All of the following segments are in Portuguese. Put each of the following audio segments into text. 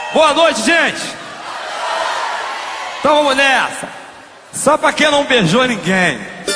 Boa noite, gente. Então vamos nessa. Só pra quem não beijou ninguém.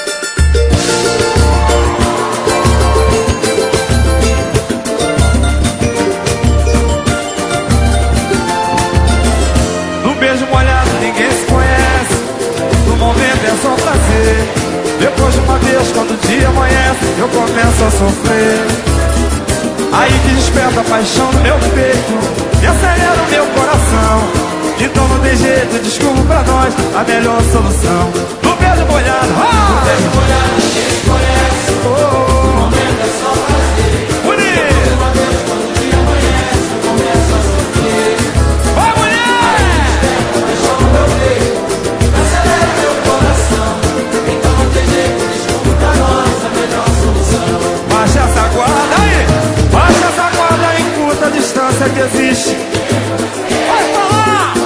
No beijo molhado ninguém se conhece. No momento é só prazer. Depois de uma vez, quando o dia amanhece, eu começo a sofrer. Aí que desperta a paixão no meu peito e acelera o meu coração. Então não tem jeito, desculpa pra nós a melhor solução. No beijo molhado, no beijo molhado ninguém se conhece. No momento é só prazer. Bonito! Uma vez quando o dia amanhece, eu começo a sofrer. Vai, mulher! Aí desperta a paixão no meu peito e acelera o meu coração. Então não tem jeito, desculpa pra nós a melhor solução. Baixa essa guarda aí! Baixa essa guarda em curta distância que existe. Vai pra lá!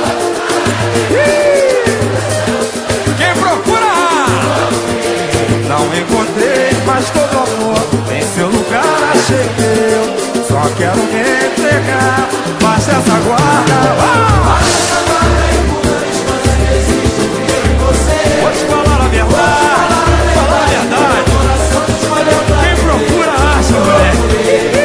Quem procura? Não encontrei, mas todo amor em seu lugar achei meu. Só quero me entregar. Baixa essa guarda. Baixa essa guarda em curta distância que existe entre eu e você. Vou te falar a verdade. Falar a verdade. Quem procura acha, moleque.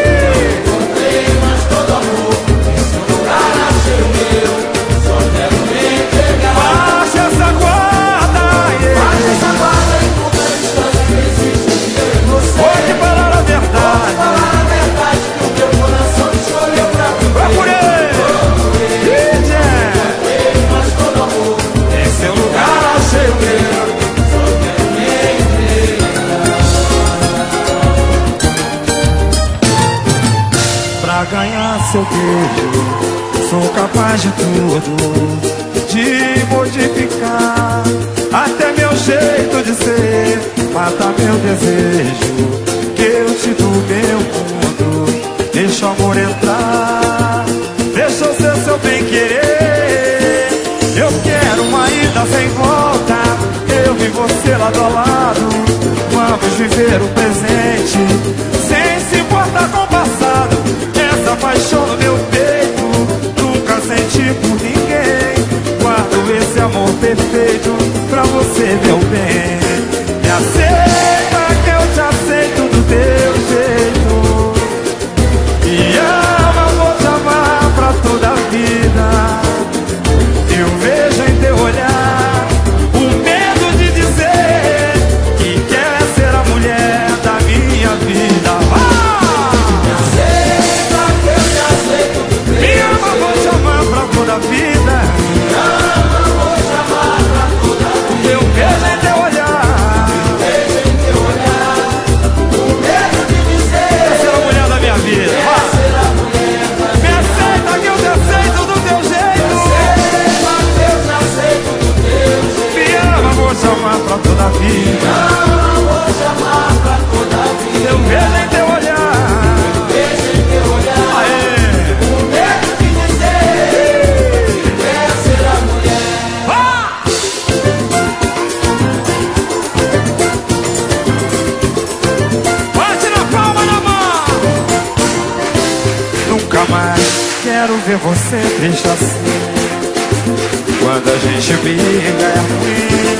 Ganhar seu beijo, sou capaz de tudo, de modificar até meu jeito de ser, mata meu desejo, que eu te dou meu mundo, deixa o amor entrar, deixa eu ser seu bem querer. Eu quero uma ida sem volta, eu e você lado a lado, vamos viver o presente, sem se importar com o passado. Essa paixão no meu peito nunca senti por ninguém. Guardo esse amor perfeito pra você, meu bem. Me aceita que eu te aceito do teu jeito. Me ama, vou te amar pra toda a vida. Eu vejo em teu olhar o medo de dizer que quer ser a mulher da minha vida. Toda a vida, me ama, vou te amar pra toda a vida. Eu vejo em teu olhar, vejo em teu olhar o medo de dizer quer ser a mulher da minha vida. Quer ser a mulher da minha vida. Me aceita que eu te aceito do teu jeito. Me aceita que eu te aceito do teu jeito. Me ama, vou te amar pra toda a vida. Me ama, vou te amar pra toda a vida. Eu vejo em teu olhar, vejo em teu olhar o medo de dizer. Quero ver você triste assim. Quando a gente briga é ruim.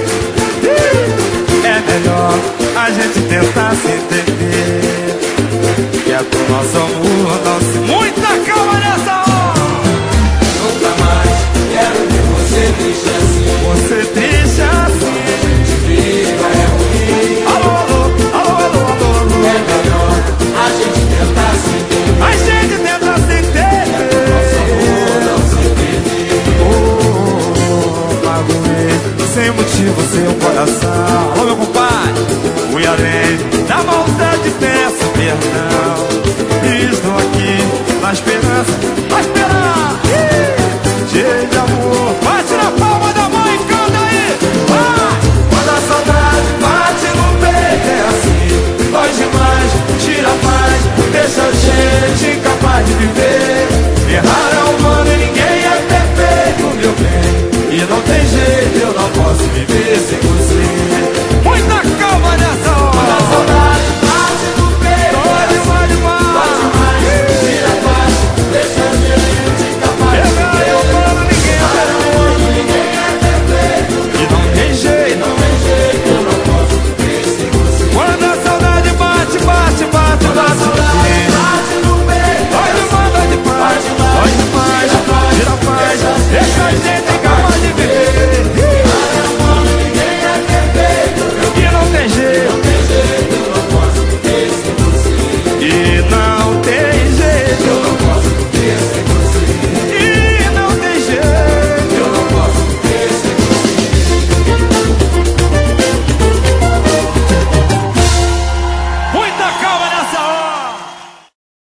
É melhor a gente tentar se entender. Que é pro nosso amor não se... Muita